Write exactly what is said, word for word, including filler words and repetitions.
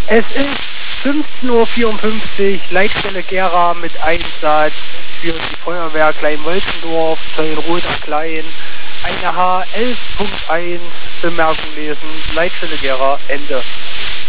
Es ist fünfzehn Uhr vierundfünfzig, Leitstelle Gera mit Einsatz für die Feuerwehr Klein-Wolfendorf, Zeulenroth am Klein. Eine H elf Punkt eins Bemerkung lesen, Leitstelle Gera, Ende.